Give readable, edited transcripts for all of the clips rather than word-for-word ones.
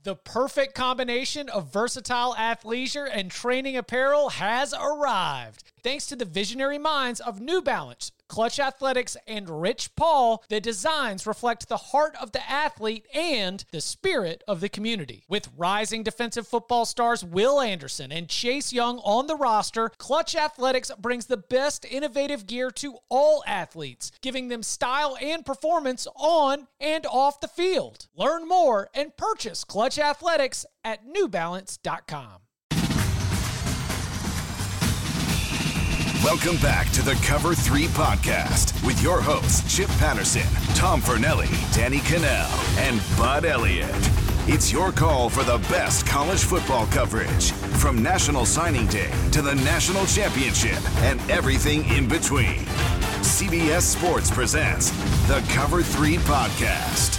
The perfect combination of versatile athleisure and training apparel has arrived. Thanks to the visionary minds of New Balance, Clutch Athletics, and Rich Paul, the designs reflect the heart of the athlete and the spirit of the community. With rising defensive football stars Will Anderson and Chase Young on the roster, Clutch Athletics brings the best innovative gear to all athletes, giving them style and performance on and off the field. Learn more and purchase Clutch Athletics at newbalance.com. Welcome back to the Cover 3 podcast with your hosts, Chip Patterson, Tom Fornelli, Danny Cannell, and Bud Elliott. It's your call for the best college football coverage, from National Signing Day to the National Championship and everything in between. CBS Sports presents the Cover 3 podcast.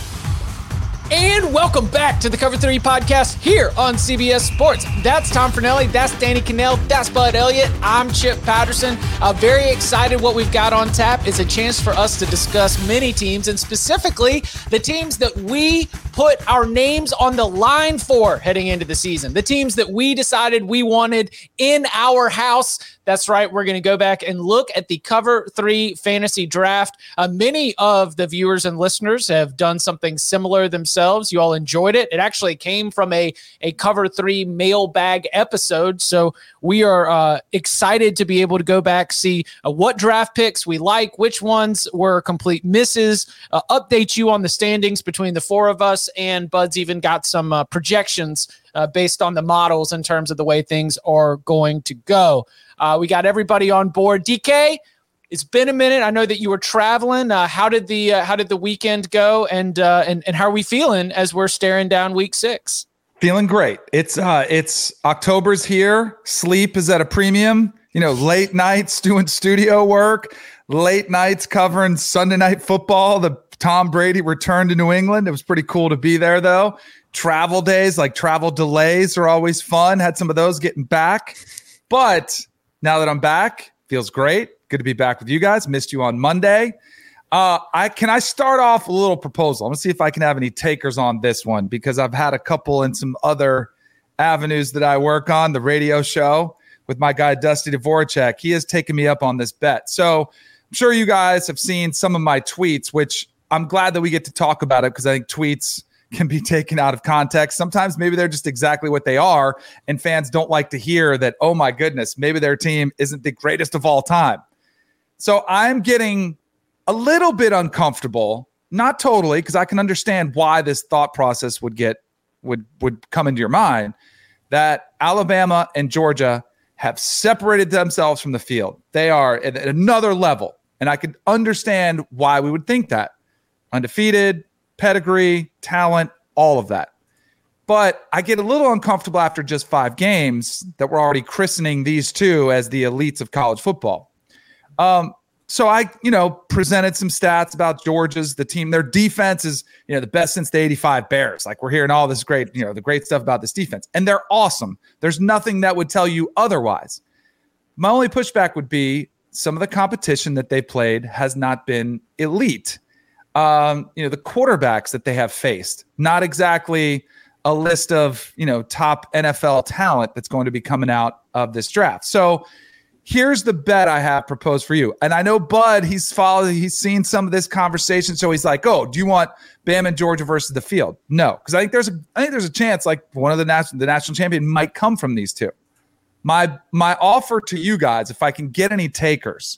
And welcome back to the Cover 3 podcast here on CBS Sports. That's Tom Fornelli, that's Danny Cannell, that's Bud Elliott, I'm Chip Patterson. Very excited what we've got on tap. It's a chance for us to discuss many teams, and specifically the teams that we put our names on the line for heading into the season. The teams that we decided we wanted in our house. That's right. We're going to go back and look at the Cover 3 fantasy draft. Many of the viewers and listeners have done something similar themselves. You all enjoyed it. It actually came from a Cover 3 mailbag episode. So we are excited to be able to go back, see what draft picks we like, which ones were complete misses, update you on the standings between the four of us, and Bud's even got some projections based on the models in terms of the way things are going to go. We got everybody on board. DK, it's been a minute. I know that you were traveling. How did the weekend go, and how are we feeling as we're staring down week 6? Feeling great. It's October's here. Sleep is at a premium. Late nights doing studio work, late nights covering Sunday Night Football. The Tom Brady returned to New England. It was pretty cool to be there, though. Travel days, like travel delays, are always fun. Had some of those getting back, but now that I'm back, feels great. Good to be back with you guys. Missed you on Monday. Can I start off with a little proposal? I'm going to see if I can have any takers on this one, because I've had a couple in some other avenues that I work on, the radio show with my guy, Dusty Dvorak. He has taken me up on this bet. So I'm sure you guys have seen some of my tweets, which I'm glad that we get to talk about it, because I think tweets can be taken out of context. Sometimes maybe they're just exactly what they are, and fans don't like to hear that, oh my goodness, maybe their team isn't the greatest of all time. So I'm getting a little bit uncomfortable, not totally, because I can understand why this thought process would come into your mind, that Alabama and Georgia have separated themselves from the field. They are at another level, and I can understand why we would think that. Undefeated, pedigree, talent, all of that. But I get a little uncomfortable after just 5 games that we're already christening these two as the elites of college football. So I, presented some stats about Georgia's, the team. Their defense is, the best since the 85 Bears. Like, we're hearing all this great, the great stuff about this defense. And they're awesome. There's nothing that would tell you otherwise. My only pushback would be some of the competition that they played has not been elite. The quarterbacks that they have faced, not exactly a list of, top NFL talent that's going to be coming out of this draft. So here's the bet I have proposed for you. And I know Bud, he's seen some of this conversation. So he's like, oh, do you want Bama and Georgia versus the field? No, because I think there's a chance like one of the national champion might come from these two. My offer to you guys, if I can get any takers,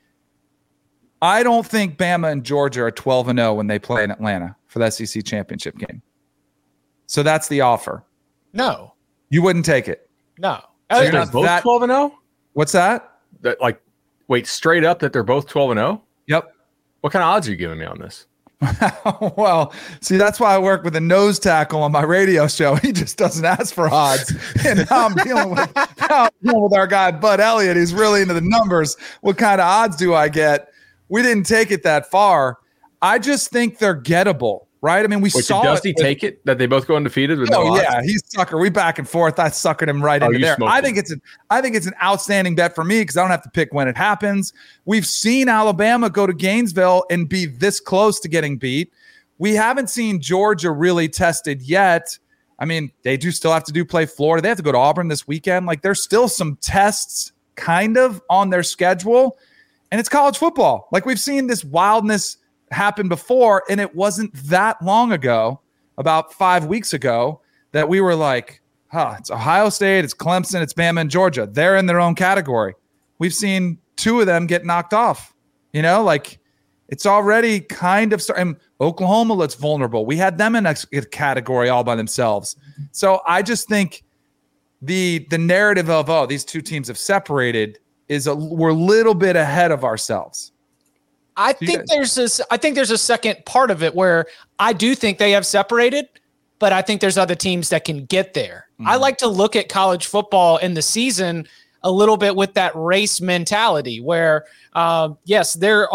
I don't think Bama and Georgia are 12-0 when they play in Atlanta for the SEC championship game. So that's the offer. No. You wouldn't take it? No. So you're not both 12-0? What's that? Wait, straight up that they're both 12-0? Yep. What kind of odds are you giving me on this? Well, see, that's why I work with a nose tackle on my radio show. He just doesn't ask for odds. And now I'm dealing with our guy, Bud Elliott. He's really into the numbers. What kind of odds do I get? We didn't take it that far. I just think they're gettable, right? I mean, saw did Dusty take it that they both go undefeated with no odds? Yeah, he's sucker. We back and forth. I suckered him right into there. I think it's an outstanding bet for me because I don't have to pick when it happens. We've seen Alabama go to Gainesville and be this close to getting beat. We haven't seen Georgia really tested yet. I mean, they do still have to play Florida. They have to go to Auburn this weekend. Like, there's still some tests kind of on their schedule, and it's college football. Like, we've seen this wildness happen before, and it wasn't that long ago, about 5 weeks ago, that we were like, it's Ohio State, it's Clemson, it's Bama, and Georgia. They're in their own category. We've seen 2 of them get knocked off. You know, like, it's already kind of starting. Oklahoma looks vulnerable. We had them in a category all by themselves. So I just think the narrative of, these 2 teams have separated we're a little bit ahead of ourselves. I think there's a second part of it where I do think they have separated, but I think there's other teams that can get there. Mm-hmm. I like to look at college football in the season a little bit with that race mentality where, yes, there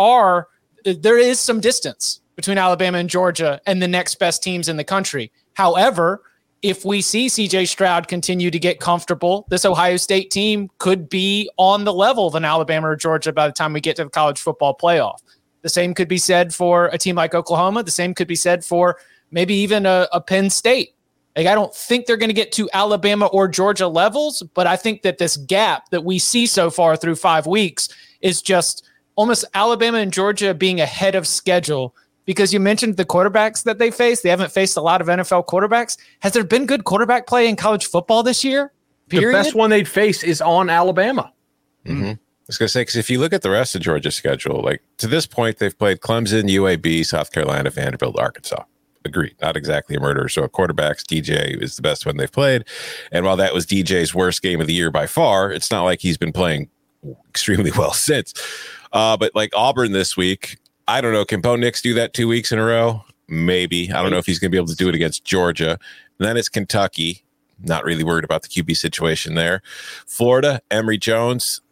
is some distance between Alabama and Georgia and the next best teams in the country. However, if we see CJ Stroud continue to get comfortable, this Ohio State team could be on the level of an Alabama or Georgia by the time we get to the college football playoff. The same could be said for a team like Oklahoma. The same could be said for maybe even a Penn State. Like, I don't think they're going to get to Alabama or Georgia levels, but I think that this gap that we see so far through 5 weeks is just almost Alabama and Georgia being ahead of schedule. Because you mentioned the quarterbacks that they face. They haven't faced a lot of NFL quarterbacks. Has there been good quarterback play in college football this year? Period? The best one they'd face is on Alabama. Mm-hmm. I was going to say, because if you look at the rest of Georgia's schedule, like to this point, they've played Clemson, UAB, South Carolina, Vanderbilt, Arkansas. Agreed. Not exactly a murder. So at quarterbacks, DJ is the best one they've played. And while that was DJ's worst game of the year by far, it's not like he's been playing extremely well since. But like Auburn this week, I don't know. Can Bo Nix do that 2 weeks in a row? Maybe. I don't know if he's going to be able to do it against Georgia. And then it's Kentucky. Not really worried about the QB situation there. Florida, Emory Jones.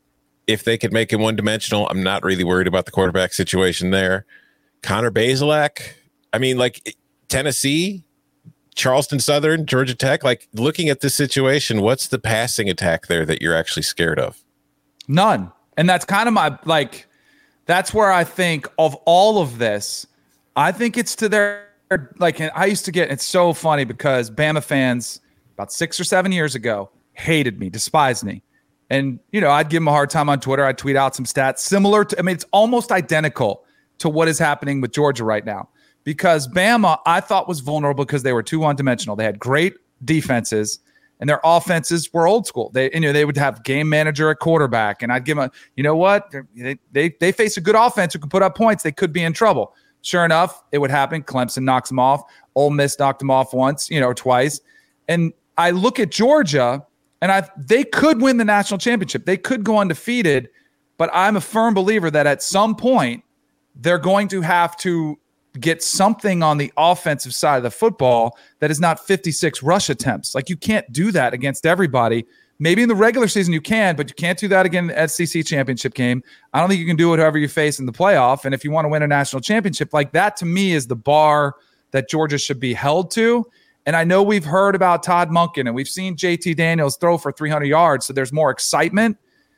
If they could make him one-dimensional, I'm not really worried about the quarterback situation there. Connor Bazelak. I mean, like Tennessee, Charleston Southern, Georgia Tech. Like, looking at this situation, what's the passing attack there that you're actually scared of? None. And that's kind of my, like, that's where I think of all of this, I think it's to their, like, I used to get, it's so funny because Bama fans about 6 or 7 years ago hated me, despised me. And, you know, I'd give them a hard time on Twitter. I'd tweet out some stats similar to, I mean, it's almost identical to what is happening with Georgia right now. Because Bama, I thought, was vulnerable because they were too one-dimensional. They had great defenses, and their offenses were old school. They would have game manager at quarterback, and I'd give them, you know what? They face a good offense who can put up points. They could be in trouble. Sure enough, it would happen. Clemson knocks them off. Ole Miss knocked them off once, or twice. And I look at Georgia, and they could win the national championship. They could go undefeated, but I'm a firm believer that at some point they're going to have to get something on the offensive side of the football that is not 56 rush attempts. Like, you can't do that against everybody. Maybe in the regular season you can, but you can't do that again in the SEC championship game. I don't think you can do it whoever you face in the playoff. And if you want to win a national championship, like that to me is the bar that Georgia should be held to. And I know we've heard about Todd Monken and we've seen JT Daniels throw for 300 yards, so there's more excitement.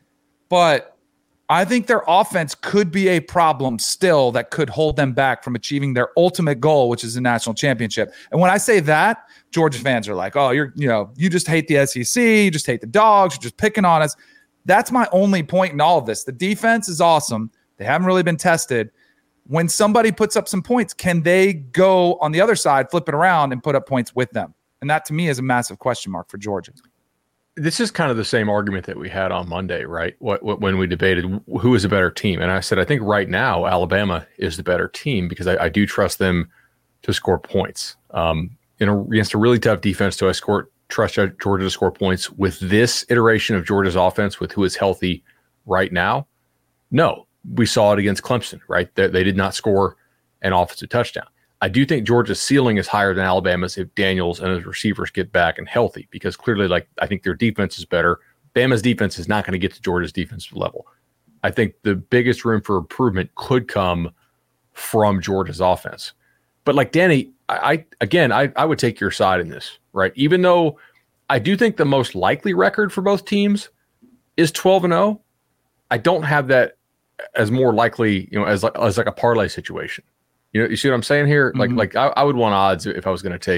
But I think their offense could be a problem still that could hold them back from achieving their ultimate goal, which is a national championship. And when I say that, Georgia fans are like, oh, you just hate the SEC, you just hate the dogs, you're just picking on us. That's my only point in all of this. The defense is awesome. They haven't really been tested. When somebody puts up some points, can they go on the other side, flip it around, and put up points with them? And that to me is a massive question mark for Georgia. This is kind of the same argument that we had on Monday, right? When we debated who is a better team. And I said, I think right now Alabama is the better team because I do trust them to score points. Against a really tough defense, do I trust Georgia to score points with this iteration of Georgia's offense with who is healthy right now? No. We saw it against Clemson, right? They did not score an offensive touchdown. I do think Georgia's ceiling is higher than Alabama's if Daniels and his receivers get back and healthy, because clearly, I think their defense is better. Bama's defense is not going to get to Georgia's defensive level. I think the biggest room for improvement could come from Georgia's offense. But like Danny, I would take your side in this, right? Even though I do think the most likely record for both teams is 12-0, I don't have that as more likely, as like a parlay situation. You see what I'm saying here? Mm-hmm. Like I would want odds if I was going to take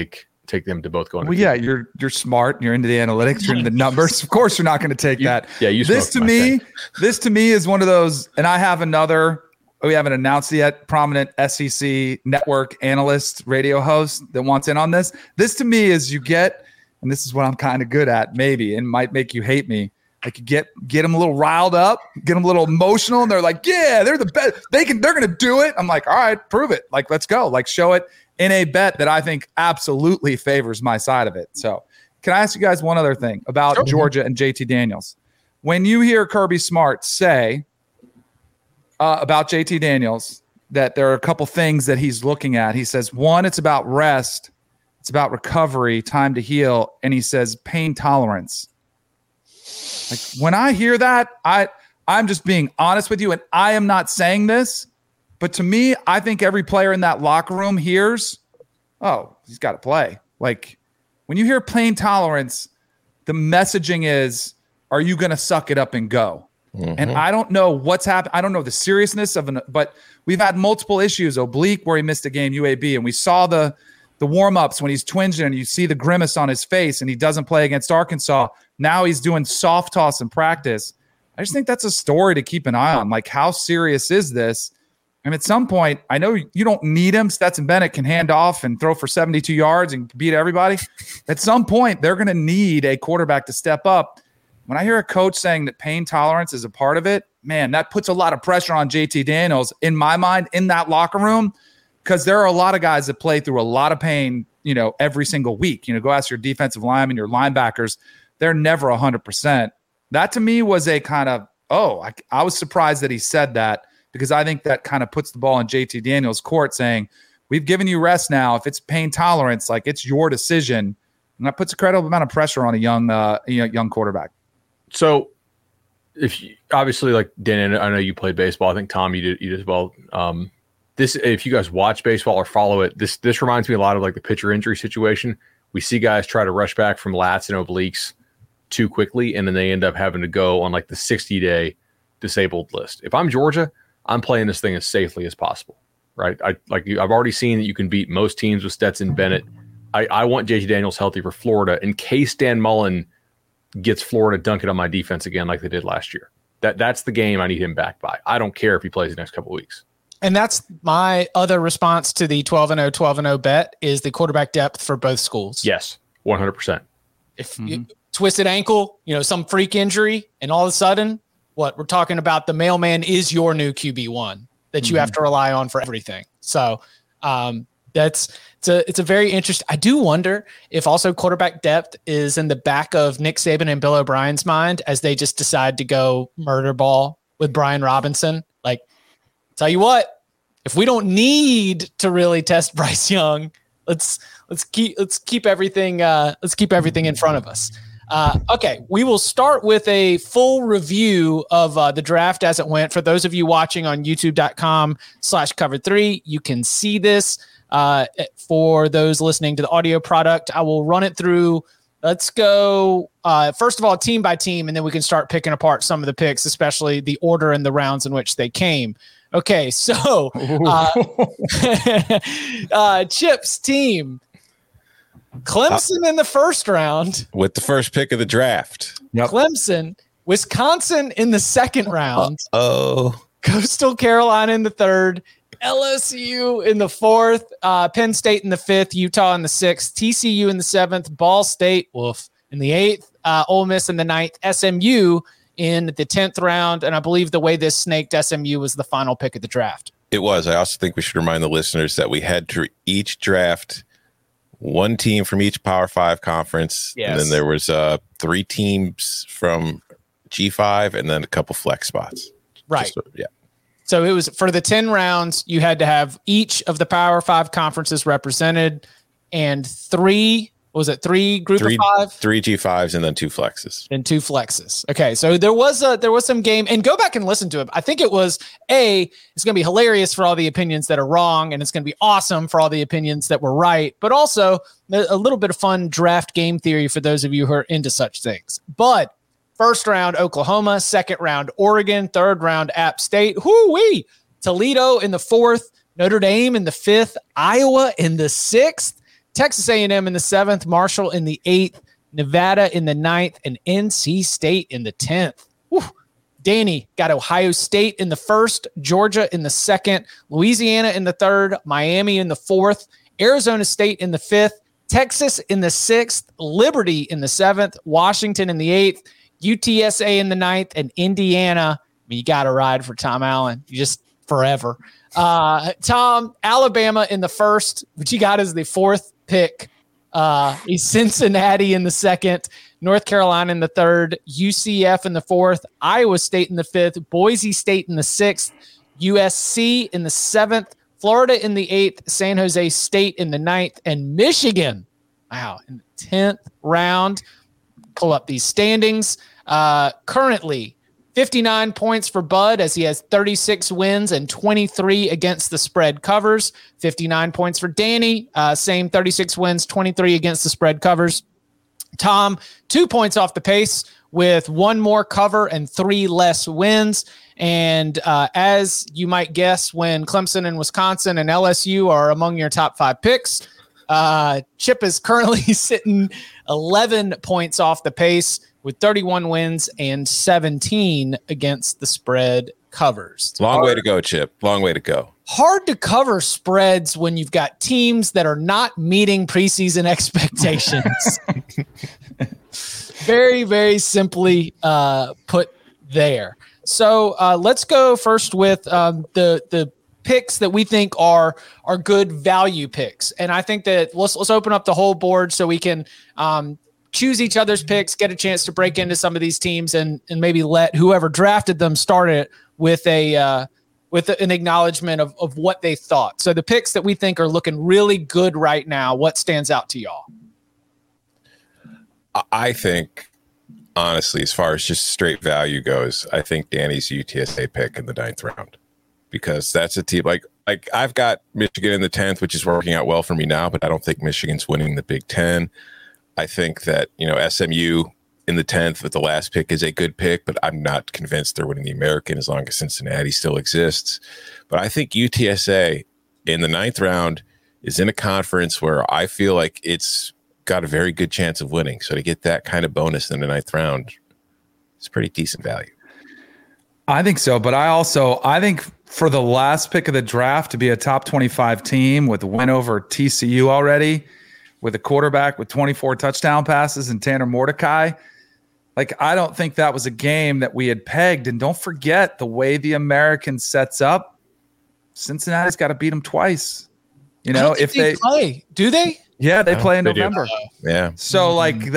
take them to both go. Well, yeah, you're smart. You're into the analytics. You're into the numbers. Of course, you're not going to take that. Yeah, you. This to me is one of those. And I have another. We haven't announced yet. Prominent SEC network analyst, radio host that wants in on this. This to me is you get, and this is what I'm kind of good at, maybe, and might make you hate me. Like you get them a little riled up, get them a little emotional, and they're like, yeah, they're the best. They're going to do it. I'm like, all right, prove it. Like, let's go. Like, show it in a bet that I think absolutely favors my side of it. So can I ask you guys one other thing about Georgia and JT Daniels? When you hear Kirby Smart say about JT Daniels that there are a couple things that he's looking at, he says, one, it's about rest. It's about recovery, time to heal. And he says pain tolerance. Like when I hear that, I'm just being honest with you, and I am not saying this, but to me, I think every player in that locker room hears, oh, he's got to play. Like when you hear pain tolerance, the messaging is, are you going to suck it up and go? Mm-hmm. And I don't know what's happened. I don't know the seriousness of but we've had multiple issues. Oblique where he missed a game, UAB, and we saw the warm-ups when he's twinging and you see the grimace on his face and he doesn't play against Arkansas. Now he's doing soft toss in practice. I just think that's a story to keep an eye on. Like, how serious is this? And at some point, I know you don't need him. Stetson Bennett can hand off and throw for 72 yards and beat everybody. At some point, they're going to need a quarterback to step up. When I hear a coach saying that pain tolerance is a part of it, man, that puts a lot of pressure on JT Daniels, in my mind, in that locker room, because there are a lot of guys that play through a lot of pain, every single week. Go ask your defensive linemen, your linebackers. They're never 100%. That to me was a kind of, I was surprised that he said that, because I think that kind of puts the ball in JT Daniels' court saying, we've given you rest now. If it's pain tolerance, like it's your decision. And that puts a credible amount of pressure on a young quarterback. So if you, obviously, like Dan, I know you played baseball. I think Tom, you did as well. If you guys watch baseball or follow it, this reminds me a lot of like the pitcher injury situation. We see guys try to rush back from lats and obliques too quickly, and then they end up having to go on like the 60-day disabled list. If I'm Georgia, I'm playing this thing as safely as possible, right? I've already seen that you can beat most teams with Stetson Bennett. I want JT Daniels healthy for Florida in case Dan Mullen gets Florida dunking on my defense again like they did last year. That's the game I need him back by. I don't care if he plays the next couple of weeks. And that's my other response to the 12-0 bet is the quarterback depth for both schools. Yes, 100%. If you twisted ankle, some freak injury, and all of a sudden, we're talking about the mailman is your new QB1 that you have to rely on for everything. So it's a very interesting. I do wonder if also quarterback depth is in the back of Nick Saban and Bill O'Brien's mind as they just decide to go murder ball with Brian Robinson. Like, tell you what, if we don't need to really test Bryce Young, let's keep everything in front of us. Okay, we will start with a full review of the draft as it went. For those of you watching on youtube.com/cover3, you can see this. For those listening to the audio product, I will run it through. Let's go first of all, team by team, and then we can start picking apart some of the picks, especially the order and the rounds in which they came. Okay, so Chip's team. Clemson in the first round. With the first pick of the draft. Yep. Clemson. Wisconsin in the second round. Coastal Carolina in the third. LSU in the fourth. Penn State in the fifth. Utah in the sixth. TCU in the seventh. Ball State, in the eighth. Ole Miss in the ninth. SMU in the 10th round. And I believe the way this snaked SMU was the final pick of the draft. It was. I also think we should remind the listeners that we had to each draft one team from each Power 5 conference. Yes. And then there was 3 teams from G5 and then a couple flex spots. Right. So it was for the 10 rounds, you had to have each of the Power 5 conferences represented and 3 group of 5? 3 G5s and then 2 flexes. And 2 flexes. Okay, so there was some game, and go back and listen to it. I think it was it's going to be hilarious for all the opinions that are wrong, and it's going to be awesome for all the opinions that were right, but also a little bit of fun draft game theory for those of you who are into such things. But first round, Oklahoma. Second round, Oregon. Third round, App State. Whoo-wee! Toledo in the fourth. Notre Dame in the fifth. Iowa in the sixth. Texas A&M in the 7th, Marshall in the 8th, Nevada in the 9th, and NC State in the 10th. Whew. Danny got Ohio State in the 1st, Georgia in the 2nd, Louisiana in the 3rd, Miami in the 4th, Arizona State in the 5th, Texas in the 6th, Liberty in the 7th, Washington in the 8th, UTSA in the 9th, and Indiana. You got to ride for Tom Allen. You just forever. Tom, Alabama in the 1st, which you got as the 4th pick. He's Cincinnati in the 2nd, North Carolina in the 3rd, UCF in the 4th, Iowa State in the 5th, Boise State in the 6th, USC in the 7th, Florida in the 8th, San Jose State in the 9th, and Michigan, in the 10th round. Pull up these standings. Currently, 59 points for Bud as he has 36 wins and 23 against the spread covers. 59 points for Danny, same 36 wins, 23 against the spread covers. Tom, 2 points off the pace with 1 more cover and 3 less wins. And as you might guess, when Clemson and Wisconsin and LSU are among your top 5 picks, Chip is currently sitting 11 points off the pace with 31 wins and 17 against the spread covers. Long way to go, Chip. Long way to go. Hard to cover spreads when you've got teams that are not meeting preseason expectations. Very, very simply put there. So let's go first with the picks that we think are good value picks. And I think that let's open up the whole board so we can choose each other's picks, get a chance to break into some of these teams, and maybe let whoever drafted them start it with an acknowledgement of what they thought. So the picks that we think are looking really good right now, what stands out to y'all? I think, honestly, as far as just straight value goes, I think Danny's UTSA pick in the 9th round, because that's a team like I've got Michigan in the 10th, which is working out well for me now, but I don't think Michigan's winning the Big Ten. I think that, SMU in the 10th with the last pick is a good pick, but I'm not convinced they're winning the American as long as Cincinnati still exists. But I think UTSA in the 9th round is in a conference where I feel like it's got a very good chance of winning. So to get that kind of bonus in the 9th round, it's pretty decent value. I think so, but I think for the last pick of the draft to be a top 25 team with a win over TCU already, with a quarterback with 24 touchdown passes and Tanner Mordecai, I don't think that was a game that we had pegged. And don't forget the way the American sets up, Cincinnati's got to beat them twice. If they play, do they? Yeah, they play in November. Yeah. So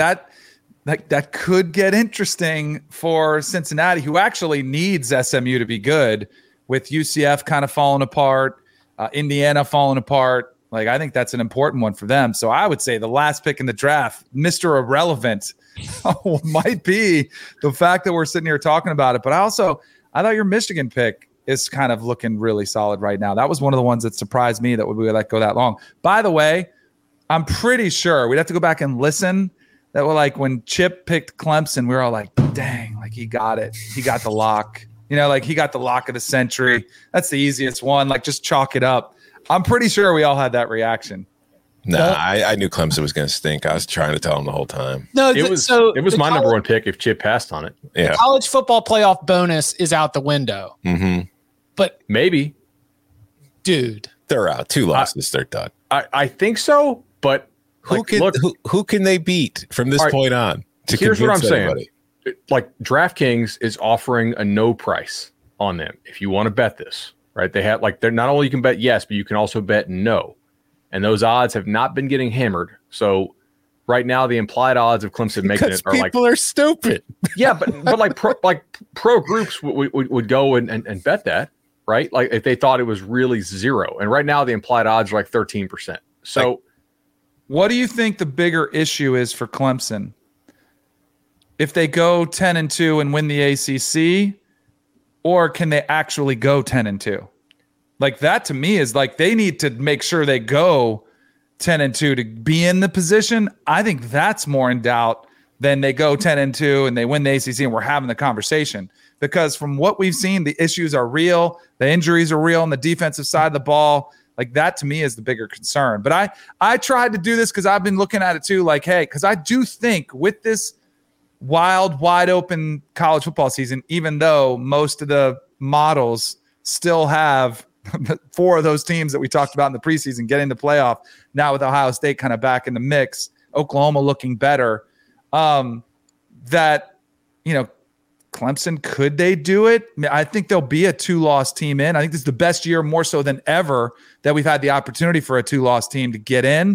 that could get interesting for Cincinnati, who actually needs SMU to be good, with UCF kind of falling apart, Indiana falling apart. I think that's an important one for them. So I would say the last pick in the draft, Mr. Irrelevant, might be the fact that we're sitting here talking about it. But I thought your Michigan pick is kind of looking really solid right now. That was one of the ones that surprised me that we would let go that long. By the way, I'm pretty sure we'd have to go back and listen that were when Chip picked Clemson, we were all like, dang, he got it. He got the lock. He got the lock of the century. That's the easiest one. Just chalk it up. I'm pretty sure we all had that reaction. Nah, I knew Clemson was going to stink. I was trying to tell him the whole time. No, it was my number one pick if Chip passed on it. Yeah. The college football playoff bonus is out the window. Mm-hmm. But maybe, dude, they're out. 2 losses, they're done. I think so, but who can they beat from this point on? Here's what I'm saying. DraftKings is offering a no price on them if you want to bet this. Right, they have they're not only you can bet yes, but you can also bet no, and those odds have not been getting hammered. So right now, the implied odds of Clemson making it are people are stupid. Yeah, but pro groups would go and bet that, right? If they thought it was really 0, and right now the implied odds are 13%. So, what do you think the bigger issue is for Clemson? If they go 10-2 and win the ACC? Or can they actually go 10-2? That to me is they need to make sure they go 10-2 to be in the position. I think that's more in doubt than they go 10-2 and they win the ACC and we're having the conversation. Because from what we've seen, the issues are real. The injuries are real on the defensive side of the ball. Like that to me is the bigger concern. But I tried to do this because I've been looking at it too. Like, hey, because I do think with this wide open college football season, even though most of the models still have 4 of those teams that we talked about in the preseason getting to playoff, now with Ohio State kind of back in the mix, Oklahoma looking better, that, Clemson, could they do it? I think there'll be a 2-loss team in. I think this is the best year more so than ever that we've had the opportunity for a 2-loss team to get in.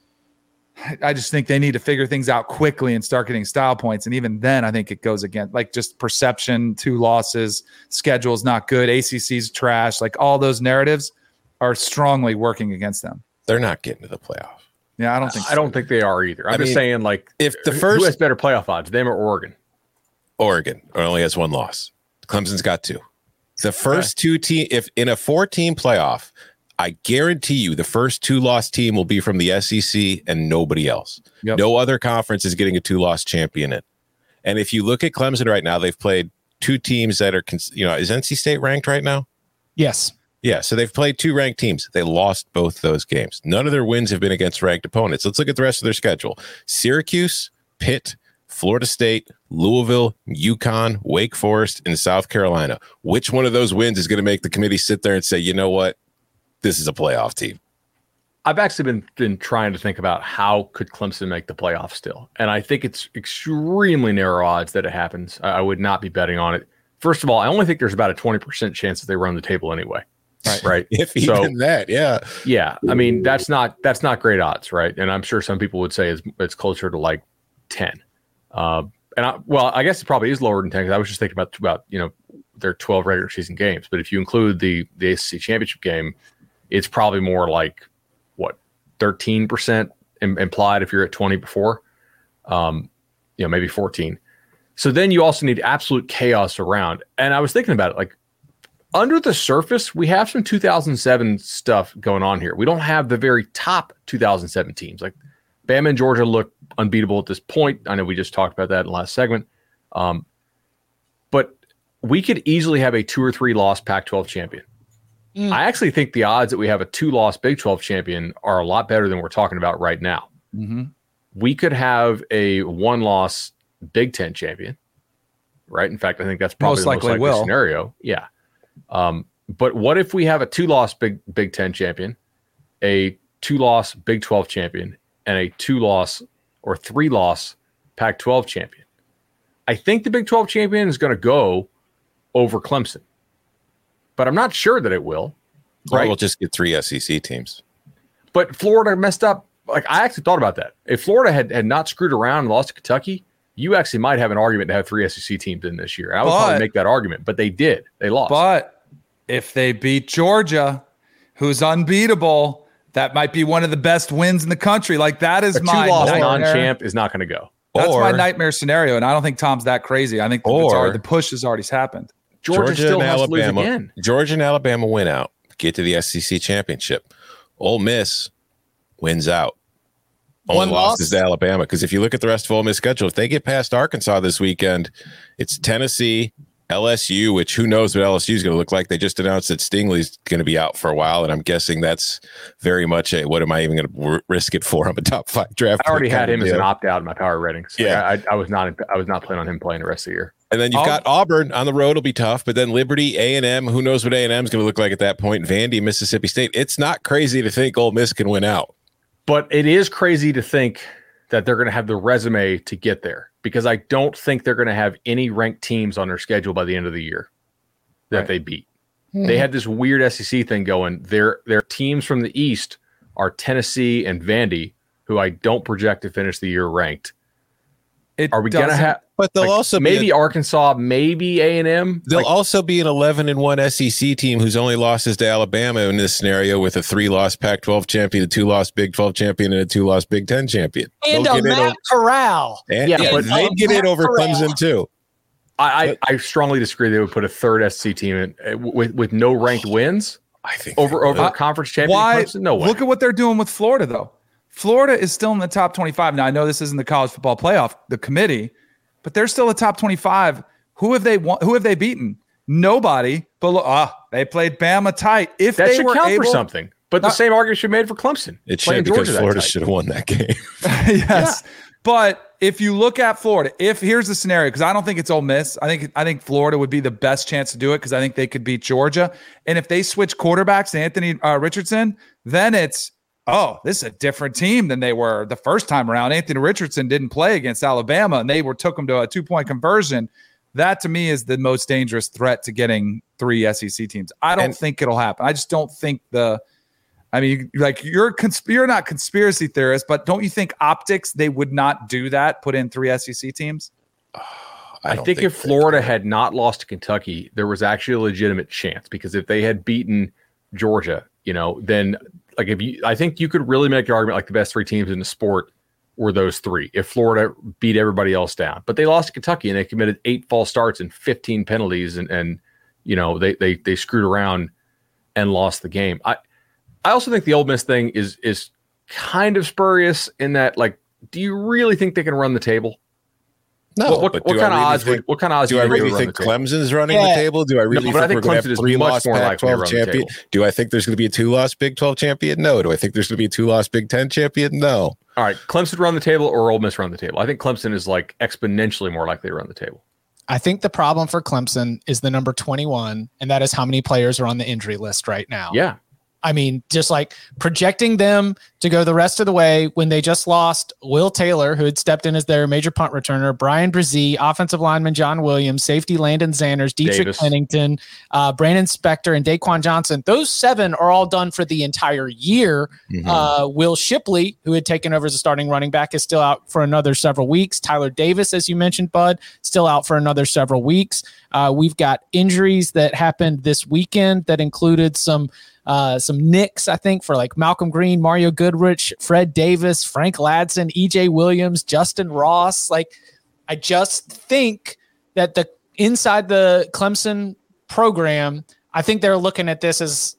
I just think they need to figure things out quickly and start getting style points. And even then, I think it goes against like just perception, 2 losses, schedule's not good, ACC's trash. Like all those narratives are strongly working against them. They're not getting to the playoff. Yeah, I don't think so. I don't think they are either. I'm just saying, like, if the who first has better playoff odds, them or Oregon? Oregon only has 1 loss. Clemson's got 2. The first 2 team, if in a 4-team playoff, I guarantee you the first 2-loss team will be from the SEC and nobody else. Yep. No other conference is getting a 2-loss champion in. And if you look at Clemson right now, they've played 2 teams that are, is NC State ranked right now? Yes. Yeah, so they've played 2 ranked teams. They lost both those games. None of their wins have been against ranked opponents. Let's look at the rest of their schedule. Syracuse, Pitt, Florida State, Louisville, UConn, Wake Forest, and South Carolina. Which one of those wins is going to make the committee sit there and say, you know what? This is a playoff team. I've actually been trying to think about how could Clemson make the playoff still. And I think it's extremely narrow odds that it happens. I would not be betting on it. First of all, I only think there's about a 20% chance that they run the table anyway. Right. If even that, yeah. Yeah. I mean, that's not great odds, right? And I'm sure some people would say it's closer to like 10. I guess it probably is lower than 10 because I was just thinking about their 12 regular season games. But if you include the ACC championship game, it's probably more like 13% implied if you're at 20 before, maybe 14. So then you also need absolute chaos around. And I was thinking about it, like under the surface, we have some 2007 stuff going on here. We don't have the very top 2007 teams. Like Bama and Georgia look unbeatable at this point. I know we just talked about that in the last segment. But we could easily have a 2 or 3 loss Pac-12 champion. I actually think the odds that we have a 2-loss Big 12 champion are a lot better than we're talking about right now. Mm-hmm. We could have a 1-loss Big 10 champion, right? In fact, I think that's probably the most likely scenario. Yeah. But what if we have a 2-loss Big 10 champion, a 2-loss Big 12 champion, and a 2-loss or 3-loss Pac-12 champion? I think the Big 12 champion is going to go over Clemson. But I'm not sure that it will. Right? Or we'll just get 3 SEC teams. But Florida messed up. Like I actually thought about that. If Florida had not screwed around and lost to Kentucky, you actually might have an argument to have 3 SEC teams in this year. I would probably make that argument, but they did. They lost. But if they beat Georgia, who's unbeatable, that might be one of the best wins in the country. Like that is my 2-loss non-champ is not going to go. That's my nightmare scenario, and I don't think Tom's that crazy. I think the push has already happened. Georgia still has to lose again. Georgia and Alabama win out, get to the SEC championship. Ole Miss wins out. Only losses to Alabama. Because if you look at the rest of Ole Miss schedule, if they get past Arkansas this weekend, it's Tennessee, LSU, which who knows what LSU is going to look like. They just announced that Stingley's going to be out for a while, and I'm guessing that's very much what am I even going to risk it for? I'm a top 5 draft. I already had him as an opt-out in my power ratings. So yeah, I was not planning on him playing the rest of the year. And then you've got Auburn on the road will be tough, but then Liberty, A&M, who knows what A&M is going to look like at that point, Vandy, Mississippi State. It's not crazy to think Ole Miss can win out. But it is crazy to think that they're going to have the resume to get there because I don't think they're going to have any ranked teams on their schedule by the end of the year that they beat. They had this weird SEC thing going. Their teams from the East are Tennessee and Vandy, who I don't project to finish the year ranked. Are we going to have? But they'll also maybe Arkansas, maybe A&M. They'll also be an 11-1 SEC team whose only losses to Alabama in this scenario with a 3-loss Pac-12 champion, a 2-loss Big 12 champion, and a 2-loss Big 10 champion. And a Matt Corral. But they'd get it over Clemson too. I strongly disagree. They would put a 3rd SEC team in with no ranked wins. I think over a conference champion. Clemson? No way. Look at what they're doing with Florida, though. Florida is still in the top 25. Now I know this isn't the college football playoff, the committee. But they're still a top 25. Who have they beaten? Nobody. But they played Bama tight. If that they should were count able, for something. But the same argument should be made for Clemson. It should, because Florida should have won that game. Yes. Yeah. But if you look at Florida, here's the scenario, because I don't think it's Ole Miss. I think Florida would be the best chance to do it, because I think they could beat Georgia. And if they switch quarterbacks to Anthony Richardson, then it's, this is a different team than they were the first time around. Anthony Richardson didn't play against Alabama, and they took them to a 2-point conversion. That, to me, is the most dangerous threat to getting 3 SEC teams. I don't think it'll happen. I just don't think you're not conspiracy theorists, but don't you think optics, they would not do that, put in 3 SEC teams? I think if Florida had not lost to Kentucky, there was actually a legitimate chance, because if they had beaten Georgia, then I think you could really make the argument like the best 3 teams in the sport were those 3 if Florida beat everybody else down. But they lost to Kentucky, and they committed 8 false starts and 15 penalties, and they screwed around and lost the game. I also think the Ole Miss thing is kind of spurious in that, do you really think they can run the table? No. What kind of odds? What kind of odds do I really think Clemson's running the table? Do I really think we're going to have 3-loss Pac-12 champion? Do I think there's going to be a 2-loss Big 12 champion? No. Do I think there's going to be a 2-loss Big 10 champion? No. All right, Clemson run the table or Ole Miss run the table? I think Clemson is exponentially more likely to run the table. I think the problem for Clemson is the number 21, and that is how many players are on the injury list right now. Yeah. I mean, just projecting them to go the rest of the way when they just lost Will Taylor, who had stepped in as their major punt returner, Brian Brzee, offensive lineman John Williams, safety Landon Zanders, Dietrich Pennington, Brandon Spector, and Daquan Johnson. Those 7 are all done for the entire year. Mm-hmm. Will Shipley, who had taken over as a starting running back, is still out for another several weeks. Tyler Davis, as you mentioned, Bud, still out for another several weeks. We've got injuries that happened this weekend that included some nicks, I think, for Malcolm Green, Mario Goodrich, Fred Davis, Frank Ladson, EJ Williams, Justin Ross. I just think that inside the Clemson program, I think they're looking at this as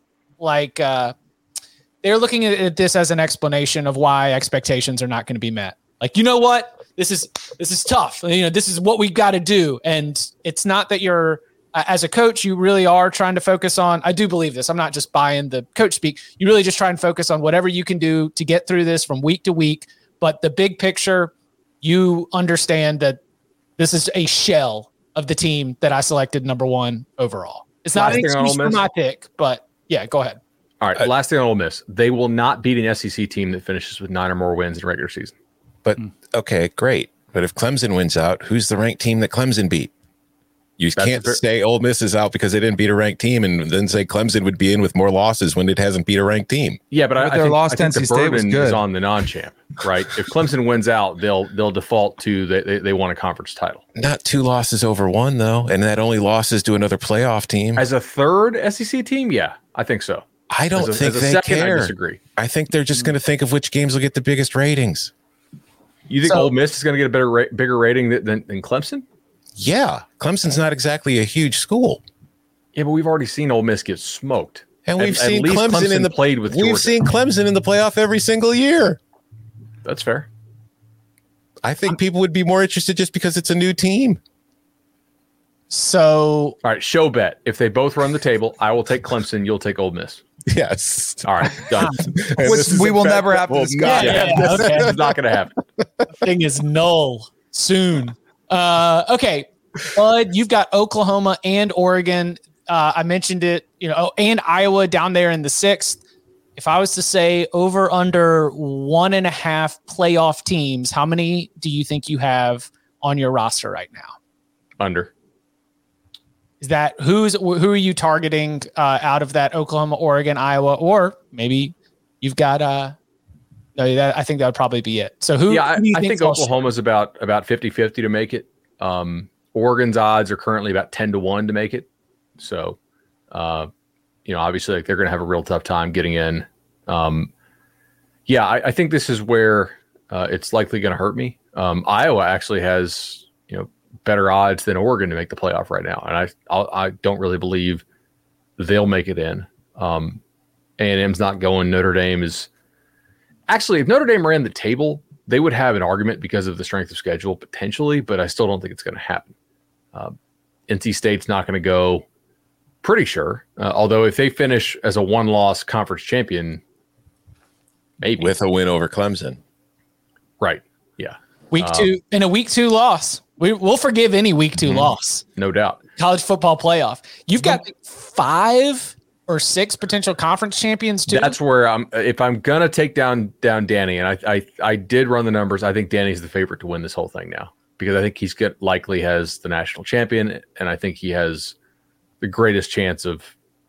they're looking at this as an explanation of why expectations are not going to be met. You know what? This is tough. This is what we got to do. And it's not that you're, as a coach, you really are trying to focus on, I do believe this, I'm not just buying the coach speak. You really just try and focus on whatever you can do to get through this from week to week. But the big picture, you understand that this is a shell of the team that I selected number 1 overall. It's not an excuse for my pick, but yeah, go ahead. All right, last thing on Ole Miss. They will not beat an SEC team that finishes with 9 or more wins in regular season. But, okay, great. But if Clemson wins out, who's the ranked team that Clemson beat? You can't say Ole Miss is out because they didn't beat a ranked team and then say Clemson would be in with more losses when it hasn't beat a ranked team. Yeah, but I think the burden is on the non-champ, right? If Clemson wins out, they'll default to they won a conference title. Not 2 losses over 1, though, and that only losses to another playoff team. As a third SEC team, yeah, I think so. I don't think they care. I disagree. I think they're just going to think of which games will get the biggest ratings. You think Ole Miss is going to get a bigger rating than Clemson? Yeah, Clemson's not exactly a huge school. Yeah, but we've already seen Ole Miss get smoked, and we've seen Clemson in the played with. Georgia. We've seen Clemson in the playoff every single year. That's fair. I think people would be more interested just because it's a new team. So, all right, show bet. If they both run the table, I will take Clemson. You'll take Ole Miss. Yes. All right, done. Which we will never have to discuss. This is not going to happen. Thing is null soon. Okay, Bud, you've got Oklahoma and Oregon. I mentioned it, and Iowa down there in the 6th. If I was to say over under 1.5 playoff teams, how many do you think you have on your roster right now? Under. Is that who are you targeting out of that Oklahoma, Oregon, Iowa, or maybe you've got I think that would probably be it. So who? Yeah, I think Oklahoma's about 50-50 to make it. Oregon's odds are currently about 10-1 to make it. So, obviously they're going to have a real tough time getting in. I think this is where it's likely going to hurt me. Iowa actually has better odds than Oregon to make the playoff right now, and I don't really believe they'll make it in. A&M's not going. Notre Dame is. Actually, if Notre Dame ran the table, they would have an argument because of the strength of schedule, potentially, but I still don't think it's going to happen. NC State's not going to go. pretty sure. Although if they finish as a one-loss conference champion, maybe with a win over Clemson. Right. Yeah. Week 2 in a week 2 loss. We'll forgive any week 2 loss. No doubt. College football playoff. You've got 5 or 6 potential conference champions too. That's where if I'm gonna take down Danny, and I did run the numbers. I think Danny's the favorite to win this whole thing now, because I think he's likely has the national champion, and I think he has the greatest chance of,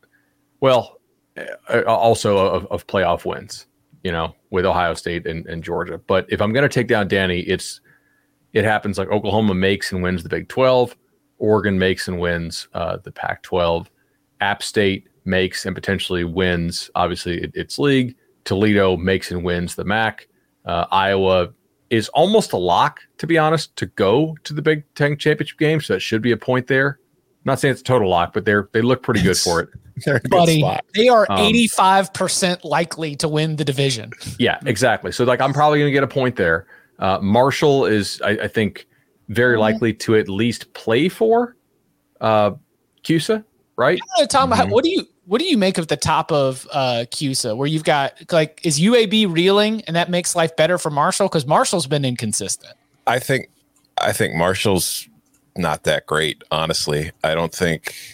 also of playoff wins, with Ohio State and Georgia. But if I'm going to take down Danny, it happens like Oklahoma makes and wins the Big 12, Oregon makes and wins the Pac-12, App State makes and potentially wins, obviously, its league, Toledo makes and wins the MAC, Iowa is almost a lock, to be honest, to go to the Big Ten championship game, so that should be a point there. I'm not saying it's a total lock, but they look pretty good for it. They're in a good Buddy, spot. they are 85% likely to win the division. Yeah, exactly. So I'm probably going to get a point there. Marshall is, I think, very likely to at least play for CUSA, right? Tom, what do you make of the top of CUSA, where you've got is UAB reeling and that makes life better for Marshall? Because Marshall's been inconsistent. I think Marshall's not that great, honestly. I don't think.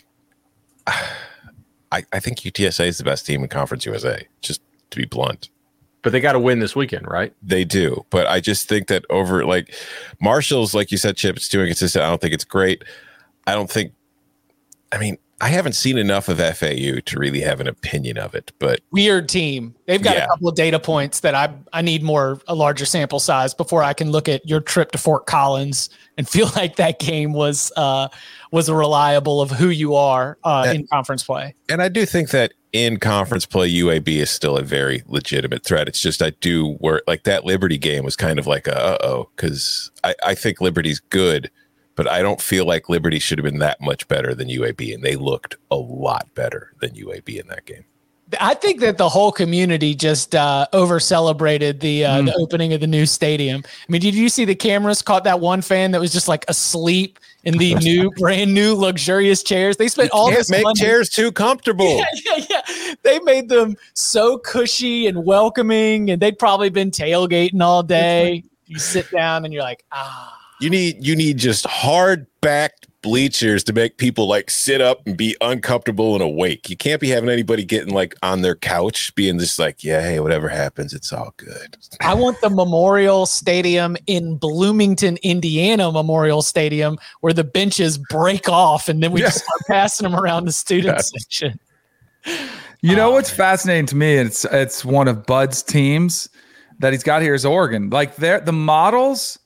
I think UTSA is the best team in Conference USA, just to be blunt. But they got to win this weekend, right? They do. But I just think that Marshall's, like you said, Chip, it's too inconsistent. I don't think it's great. I haven't seen enough of FAU to really have an opinion of it, but weird team. They've got a couple of data points that I need a larger sample size before I can look at your trip to Fort Collins and feel like that game was a reliable of who you are in conference play. And I do think that in conference play, UAB is still a very legitimate threat. It's just, I do work like that Liberty game was kind of like because I think Liberty's good, but I don't feel like Liberty should have been that much better than UAB, and they looked a lot better than UAB in that game. I think that the whole community just over-celebrated the opening of the new stadium. I mean, did you see the cameras caught that one fan that was just like asleep in the brand new luxurious chairs? They spent all this money. Chairs too comfortable. Yeah. They made them so cushy and welcoming, and they'd probably been tailgating all day. You sit down and you're like, You need just hard backed bleachers to make people sit up and be uncomfortable and awake. You can't be having anybody getting on their couch being just hey, whatever happens, it's all good. I want the Memorial Stadium in Bloomington, Indiana Memorial Stadium, where the benches break off and then we just start passing them around the student section. You know what's fascinating to me? It's one of Bud's teams that he's got here is Oregon. The models.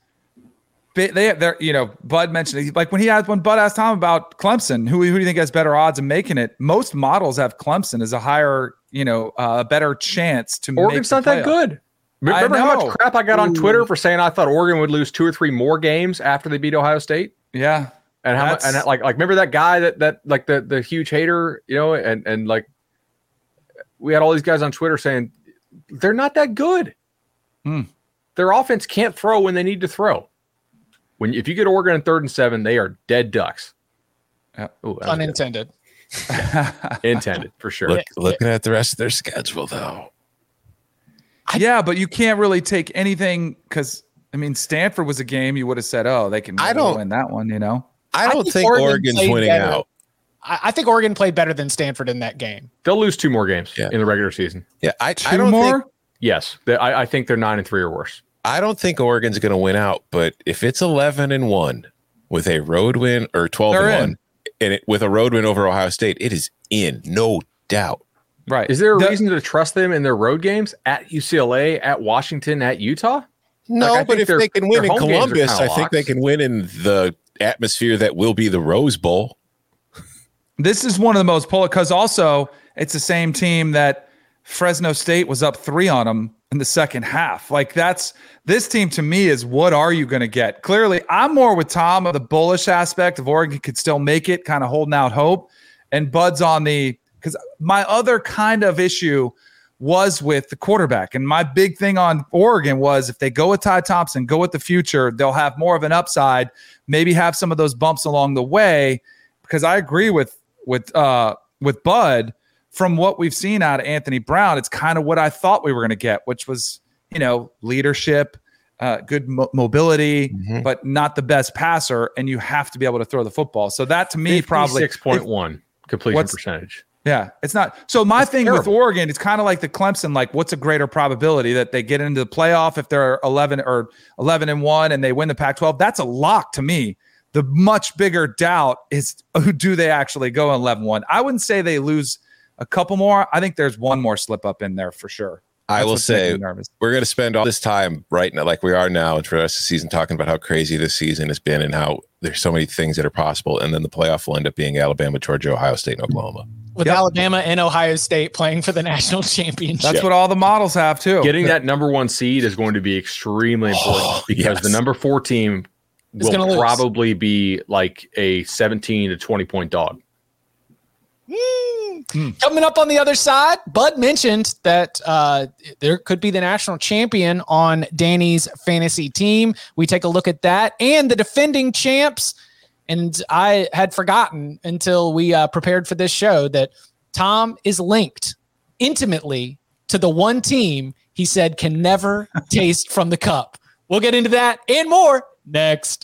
Bud mentioned when Bud asked Tom about Clemson, who do you think has better odds of making it? Most models have Clemson as a higher, a better chance to. Oregon's not that good. Remember how much crap I got on Twitter for saying I thought Oregon would lose 2 or 3 more games after they beat Ohio State? Yeah, and how much? And remember that guy that the huge hater, and we had all these guys on Twitter saying they're not that good. Their offense can't throw when they need to throw. If you get Oregon in 3rd and 7, they are dead ducks. Ooh, unintended. Intended, for sure. Looking at the rest of their schedule, though. But you can't really take anything because, Stanford was a game you would have said, they can win that one, I don't think Oregon's winning out. I think Oregon played better than Stanford in that game. They'll lose 2 more games in the regular season. Yeah, I don't think more? Yes. I think they're 9-3 or worse. I don't think Oregon's going to win out, but if it's 11-1 with a road win or 12-1 and with a road win over Ohio State, it is in, no doubt. Right. Is there a reason to trust them in their road games at UCLA, at Washington, at Utah? No, but if they can win in Columbus, I think they can win in the atmosphere that will be the Rose Bowl. This is one of the most polar, because also it's the same team that Fresno State was up 3 on them in the second half. This team to me is, what are you going to get? Clearly, I'm more with Tom of the bullish aspect of Oregon could still make it, kind of holding out hope. And Bud's on because my other kind of issue was with the quarterback. And my big thing on Oregon was if they go with Ty Thompson, go with the future, they'll have more of an upside, maybe have some of those bumps along the way. Because I agree with with Bud, from what we've seen out of Anthony Brown, it's kind of what I thought we were going to get, which was, leadership, good mobility, but not the best passer. And you have to be able to throw the football. So that to me, probably 6.1 completion percentage. Yeah, it's not. So my thing terrible with Oregon, it's kind of like the Clemson, like what's a greater probability that they get into the playoff if they're 11-1 and they win the Pac-12? That's a lock to me. The much bigger doubt is, do they actually go 11-1? I wouldn't say they lose a couple more. I think there's one more slip up in there for sure. I will say we're going to spend all this time right now, like we are now, and for the rest of the season, talking about how crazy this season has been and how there's so many things that are possible. And then the playoff will end up being Alabama, Georgia, Ohio State, and Oklahoma. With Alabama and Ohio State playing for the national championship. That's what all the models have too. Getting that number 1 seed is going to be extremely important because the number 4 team will probably be like a 17 to 20 point dog. Coming up on the other side, Bud mentioned that there could be the national champion on Danny's fantasy team. We take a look at that and the defending champs. And I had forgotten until we prepared for this show that Tom is linked intimately to the one team he said can never taste from the cup. We'll get into that and more next.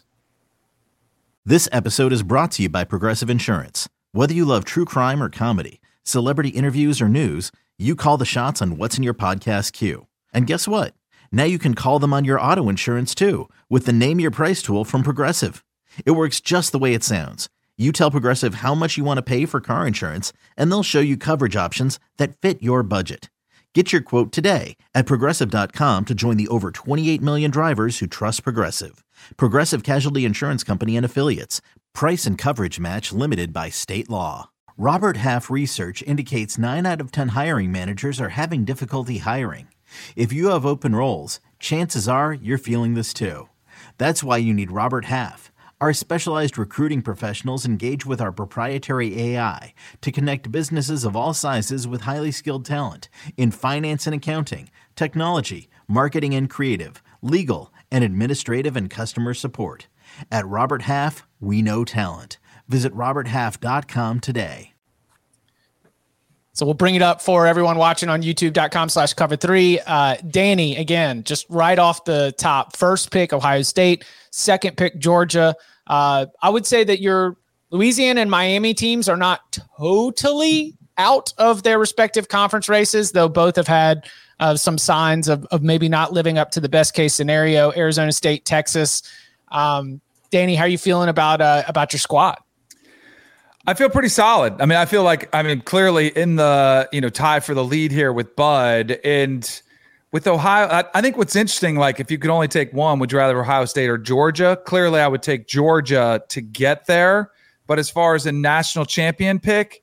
This episode is brought to you by Progressive Insurance. Whether you love true crime or comedy, celebrity interviews or news, you call the shots on what's in your podcast queue. And guess what? Now you can call them on your auto insurance too with the Name Your Price tool from Progressive. It works just the way it sounds. You tell Progressive how much you want to pay for car insurance, and they'll show you coverage options that fit your budget. Get your quote today at Progressive.com to join the over 28 million drivers who trust Progressive. Progressive Casualty Insurance Company and Affiliates. Price and coverage match limited by state law. Robert Half research indicates 9 out of 10 hiring managers are having difficulty hiring. If you have open roles, chances are you're feeling this too. That's why you need Robert Half. Our specialized recruiting professionals engage with our proprietary AI to connect businesses of all sizes with highly skilled talent in finance and accounting, technology, marketing and creative, legal, and administrative and customer support. At Robert Half, we know talent. Visit roberthalf.com today. So we'll bring it up for everyone watching on youtube.com/cover3. Danny, again, just right off the top, first pick, Ohio State, second pick, Georgia. I would say that your Louisiana and Miami teams are not totally out of their respective conference races, though both have had some signs of maybe not living up to the best case scenario. Arizona State, Texas. Danny, how are you feeling about your squad? I feel pretty solid. I mean, I feel like, clearly in the, tie for the lead here with Bud and with Ohio. I think what's interesting, like if you could only take one, would you rather Ohio State or Georgia? Clearly I would take Georgia to get there. But as far as a national champion pick,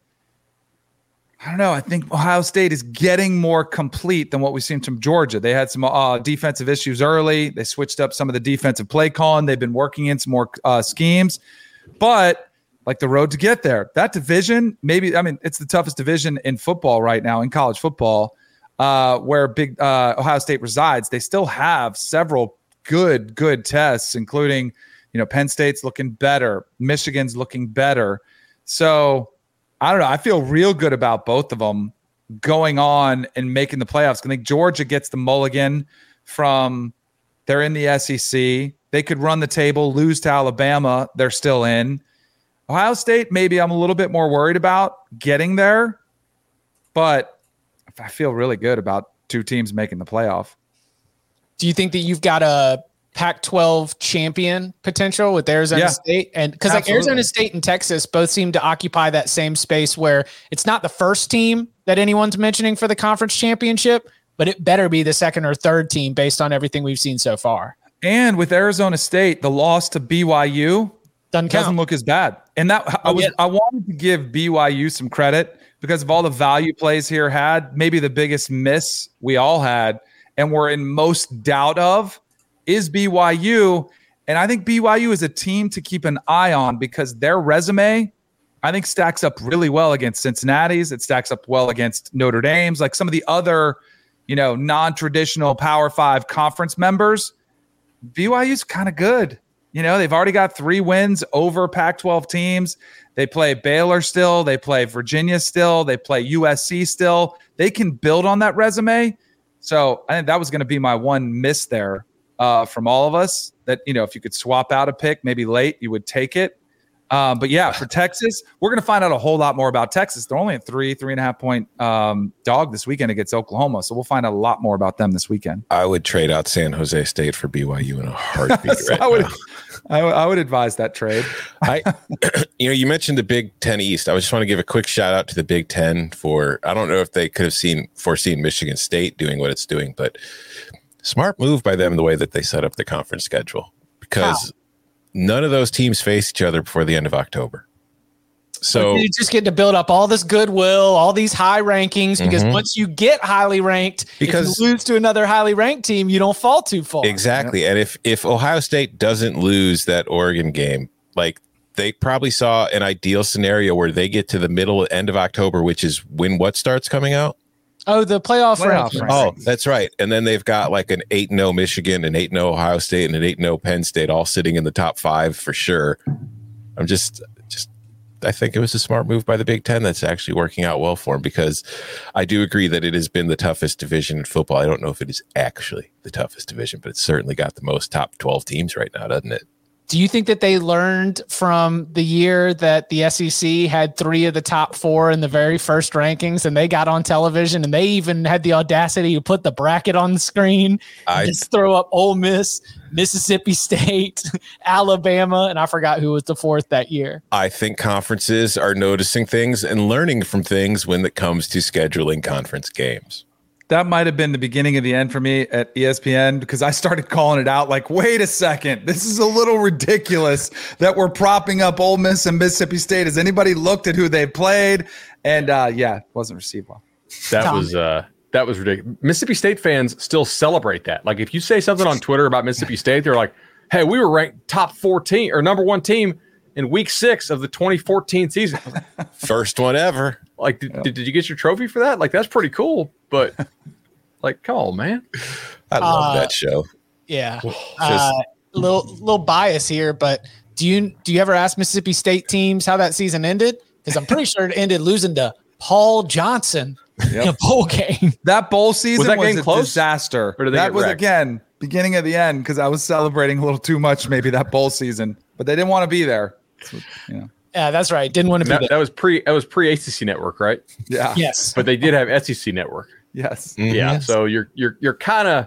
I don't know. I think Ohio State is getting more complete than what we've seen from Georgia. They had some defensive issues early. They switched up some of the defensive play calling. They've been working in some more schemes. But like the road to get there, that division, it's the toughest division in football right now, in college football, where big Ohio State resides. They still have several good tests, including, Penn State's looking better. Michigan's looking better. So I don't know. I feel real good about both of them going on and making the playoffs. I think Georgia gets the mulligan from they're in the SEC. They could run the table, lose to Alabama. They're still in. Ohio State, maybe I'm a little bit more worried about getting there, but I feel really good about two teams making the playoff. Do you think that you've got a Pac-12 champion potential with Arizona State? And because like Arizona State and Texas both seem to occupy that same space where it's not the first team that anyone's mentioning for the conference championship, but it better be the second or third team based on everything we've seen so far. And with Arizona State, the loss to BYU doesn't look as bad. And that I wanted to give BYU some credit because of all the value plays here had. Maybe the biggest miss we all had and we're in most doubt of is BYU. And I think BYU is a team to keep an eye on because their resume, I think, stacks up really well against Cincinnati's. It stacks up well against Notre Dame's, like some of the other, non-traditional Power 5 conference members. BYU's kind of good. You know, they've already got 3 wins over Pac-12 teams. They play Baylor still. They play Virginia still. They play USC still. They can build on that resume. So I think that was going to be my one miss there from all of us, that, you know, if you could swap out a pick, maybe late, you would take it. But yeah, for Texas, we're going to find out a whole lot more about Texas. They're only a 3.5 point dog this weekend against Oklahoma. So we'll find out a lot more about them this weekend. I would trade out San Jose State for BYU in a heartbeat. I would advise that trade. You mentioned the Big Ten East. I just want to give a quick shout out to the Big Ten for, I don't know if they could have foreseen Michigan State doing what it's doing, but smart move by them the way that they set up the conference schedule, because none of those teams face each other before the end of October. So you just get to build up all this goodwill, all these high rankings, because once you get highly ranked, if you lose to another highly ranked team, you don't fall too far. Exactly. Yep. And if Ohio State doesn't lose that Oregon game, like, they probably saw an ideal scenario where they get to the end of October, which is when what starts coming out? Oh, the playoff rankings. Oh, that's right. And then they've got like an 8-0 Michigan, an 8-0 Ohio State, and an 8-0 Penn State all sitting in the top 5 for sure. I think it was a smart move by the Big Ten that's actually working out well for them, because I do agree that it has been the toughest division in football. I don't know if it is actually the toughest division, but it's certainly got the most top 12 teams right now, doesn't it? Do you think that they learned from the year that the SEC had 3 of the top 4 in the very first rankings, and they got on television and they even had the audacity to put the bracket on the screen and just throw up Ole Miss, Mississippi State, Alabama, and I forgot who was the 4th that year? I think conferences are noticing things and learning from things when it comes to scheduling conference games. That might have been the beginning of the end for me at ESPN, because I started calling it out like, wait a second, this is a little ridiculous that we're propping up Ole Miss and Mississippi State. Has anybody looked at who they played? And it wasn't received well. That was ridiculous. Mississippi State fans still celebrate that. Like, if you say something on Twitter about Mississippi State, they're like, hey, we were ranked top 14 or number 1 team in week 6 of the 2014 season. First one ever. Like, did you get your trophy for that? Like, that's pretty cool. But, like, come on, man. I love that show. Yeah. Little bias here, but do you ever ask Mississippi State teams how that season ended? Because I'm pretty sure it ended losing to Paul Johnson in a bowl game. That bowl season was a close? disaster. Or did they that get was, wrecked? again, beginning of the end, because I was celebrating a little too much maybe that bowl season. But they didn't want to be there. Yeah, that's right. Didn't want to be there. That was pre ACC network, right? Yeah. Yes. But they did have SEC network. Yes. Mm-hmm. Yeah. So you're kind of,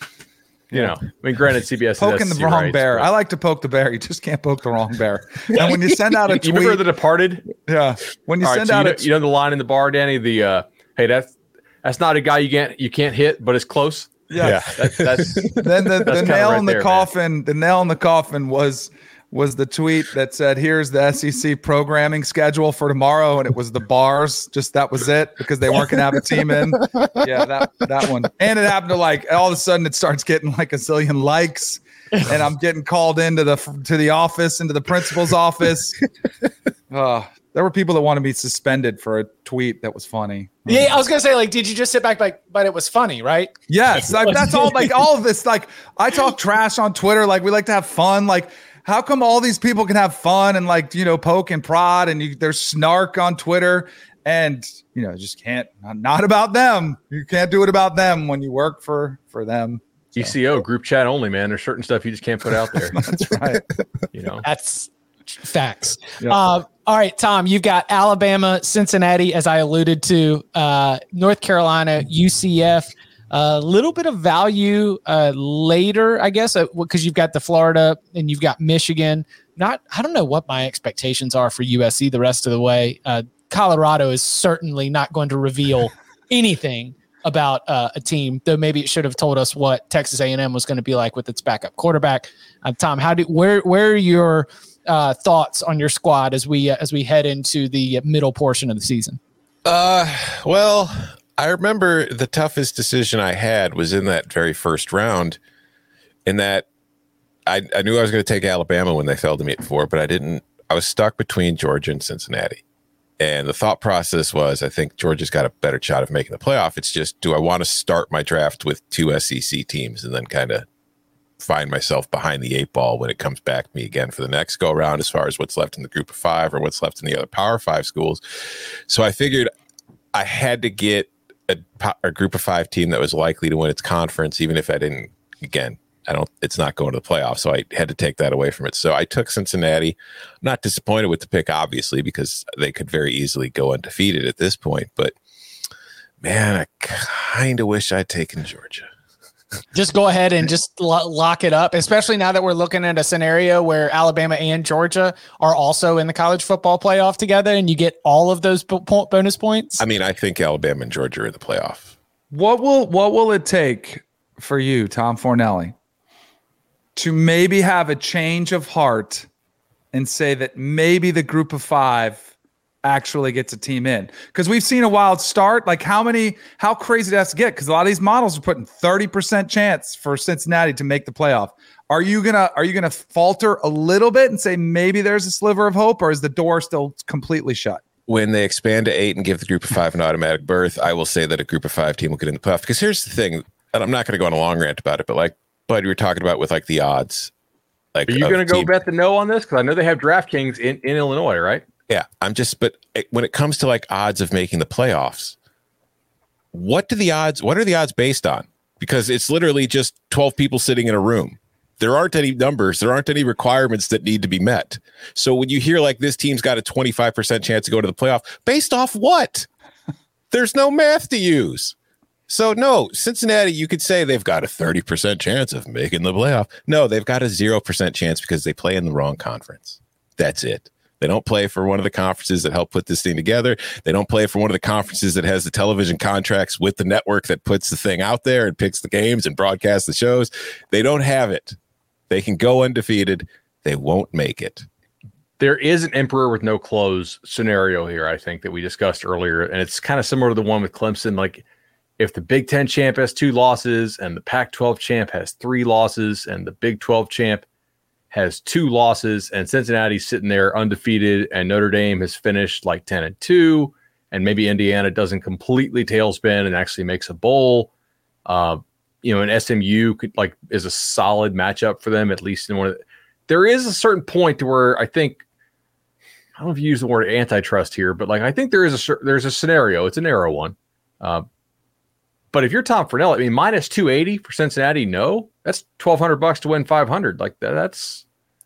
I mean, granted, CBS poking is the wrong bear. I like to poke the bear. You just can't poke the wrong bear. And when you send out a tweet, you remember The Departed? Yeah. When you send out the line in the bar, Danny. Hey, that's not a guy you can't hit, but it's close. Yeah. That's then the nail in the there, coffin. Man. The nail in the coffin was the tweet that said, here's the SEC programming schedule for tomorrow. And it was the bars. Just that was it, because they weren't going to have a team in. Yeah, that one. And it happened to, like, all of a sudden it starts getting like a zillion likes. And I'm getting called into the office, into the principal's office. There were people that wanted me suspended for a tweet that was funny. Yeah, I was gonna say, like, did you just sit back like, but it was funny, right? Yes, like, that's all. Like, all of this, like, I talk trash on Twitter. Like, we like to have fun. Like, how come all these people can have fun and, like, poke and prod, and there's snark on Twitter, and just can't. Not about them. You can't do it about them when you work for them. So. ECO group chat only, man. There's certain stuff you just can't put out there. That's right. That's facts. Yep. All right, Tom, you've got Alabama, Cincinnati, as I alluded to, North Carolina, UCF, a little bit of value later, I guess, because you've got the Florida and you've got Michigan. I don't know what my expectations are for USC the rest of the way. Colorado is certainly not going to reveal anything about a team, though maybe it should have told us what Texas A&M was going to be like with its backup quarterback. Tom, where are your thoughts on your squad as we head into the middle portion of the season? Well, I remember the toughest decision I had was in that very first round, in that I knew I was going to take Alabama when they fell to me at 4, but I was stuck between Georgia and Cincinnati. And the thought process was, I think Georgia's got a better shot of making the playoff. It's just, do I want to start my draft with 2 SEC teams and then kind of find myself behind the 8 ball when it comes back to me again for the next go around as far as what's left in the group of 5 or what's left in the other Power 5 schools. So I figured I had to get a group of 5 team that was likely to win its conference, even if I didn't, again, it's not going to the playoffs. So I had to take that away from it. So I took Cincinnati. Not disappointed with the pick, obviously, because they could very easily go undefeated at this point. But man, I kind of wish I'd taken Georgia. Just go ahead and just lock it up, especially now that we're looking at a scenario where Alabama and Georgia are also in the college football playoff together, and you get all of those bonus points. I mean, I think Alabama and Georgia are in the playoff. What will it take for you, Tom Fornelli, to maybe have a change of heart and say that maybe the group of 5 actually gets a team in? Because we've seen a wild start. Like how crazy it has to get? Because a lot of these models are putting 30% chance for Cincinnati to make the playoff. Are you gonna falter a little bit and say maybe there's a sliver of hope, or is the door still completely shut? When they expand to 8 and give the group of 5 an automatic berth, I will say that a group of 5 team will get in the playoff. Because here's the thing, and I'm not going to go on a long rant about it, but like Bud, you were talking about with like the odds. Like, are you going to go bet the no on this? Because I know they have DraftKings in Illinois, right? Yeah, but when it comes to like odds of making the playoffs, what are the odds based on? Because it's literally just 12 people sitting in a room. There aren't any numbers. There aren't any requirements that need to be met. So when you hear like this team's got a 25% chance to go to the playoff, based off what? There's no math to use. So no, Cincinnati, you could say they've got a 30% chance of making the playoff. No, they've got a 0% chance because they play in the wrong conference. That's it. They don't play for one of the conferences that help put this thing together. They don't play for one of the conferences that has the television contracts with the network that puts the thing out there and picks the games and broadcasts the shows. They don't have it. They can go undefeated. They won't make it. There is an emperor with no clothes scenario here, I think, that we discussed earlier. And it's kind of similar to the one with Clemson. Like if the Big Ten champ has 2 losses and the Pac-12 champ has 3 losses and the Big 12 champ has 2 losses and Cincinnati's sitting there undefeated and Notre Dame has finished like 10-2 and maybe Indiana doesn't completely tailspin and actually makes a bowl. And SMU is a solid matchup for them, at least in one of the, there is a certain point to where I think, I don't know if you use the word antitrust here, but like, I think there's a scenario, it's a narrow one. But if you're Tom Fornelli, I mean, minus 280 for Cincinnati, no, that's $1,200 to win 500. Like that's.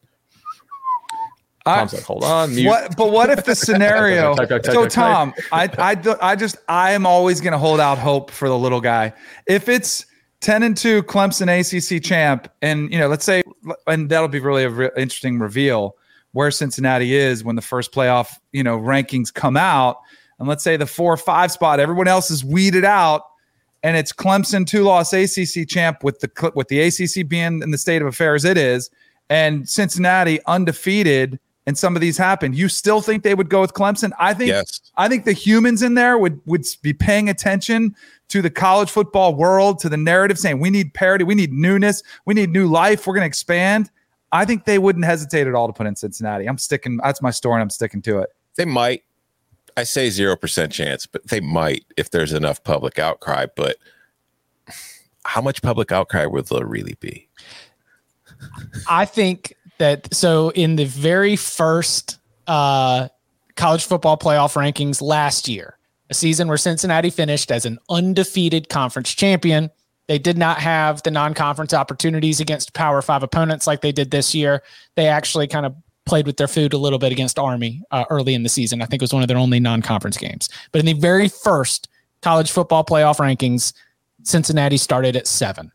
Tom's like, hold on. What if the scenario? So Tom, I am always going to hold out hope for the little guy. If it's 10-2 Clemson ACC champ, and let's say, and that'll be really interesting reveal where Cincinnati is when the first playoff rankings come out, and let's say the 4 or 5 spot, everyone else is weeded out. And it's Clemson 2-loss ACC champ with the ACC being in the state of affairs it is, and Cincinnati undefeated, and some of these happened. You still think they would go with Clemson? I think yes. I think the humans in there would be paying attention to the college football world, to the narrative, saying we need parity, we need newness, we need new life, we're going to expand. I think they wouldn't hesitate at all to put in Cincinnati. That's my story, and I'm sticking to it. They might. I say 0% chance, but they might if there's enough public outcry. But how much public outcry will there really be? I think that in the very first college football playoff rankings last year, a season where Cincinnati finished as an undefeated conference champion, they did not have the non-conference opportunities against Power 5 opponents like they did this year. They actually kind of played with their food a little bit against Army early in the season. I think it was one of their only non-conference games. But in the very first college football playoff rankings, Cincinnati started at 7.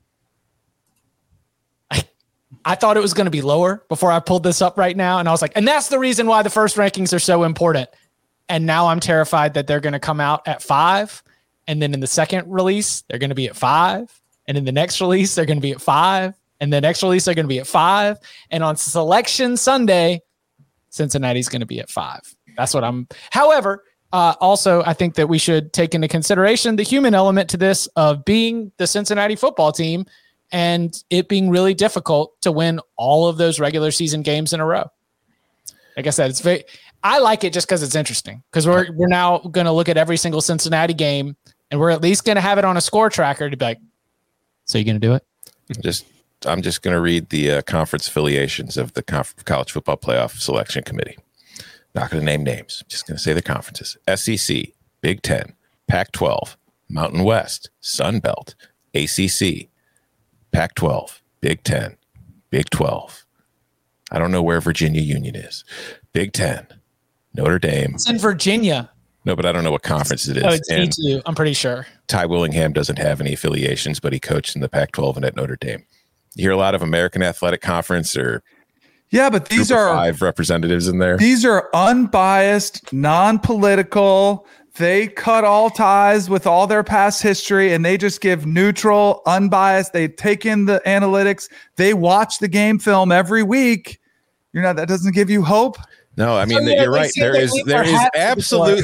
I thought it was going to be lower before I pulled this up right now. And I was like, and that's the reason why the first rankings are so important. And now I'm terrified that they're going to come out at 5. And then in the second release, they're going to be at 5. And in the next release, they're going to be at 5. And the next release, they're going to be at 5. And on Selection Sunday, Cincinnati's going to be at 5. That's what however, also, I think that we should take into consideration the human element to this of being the Cincinnati football team and it being really difficult to win all of those regular season games in a row. Like I said, I like it just because it's interesting, because we're now going to look at every single Cincinnati game and we're at least going to have it on a score tracker to be like, so you're going to do it? Just I'm just going to read the conference affiliations of the College Football Playoff Selection Committee. Not going to name names. Just going to say the conferences: SEC, Big Ten, Pac-12, Mountain West, Sun Belt, ACC, Pac-12, Big Ten, Big 12. I don't know where Virginia Union is. Big Ten, Notre Dame. It's in Virginia. No, but I don't know what conference it is. Oh, it's D2, I'm pretty sure. Ty Willingham doesn't have any affiliations, but he coached in the Pac-12 and at Notre Dame. You hear a lot of American Athletic Conference or but these are 5 representatives in there. These are unbiased, non-political. They cut all ties with all their past history, and they just give neutral, unbiased. They take in the analytics. They watch the game film every week. That doesn't give you hope. No, I mean, you're right. There is absolutely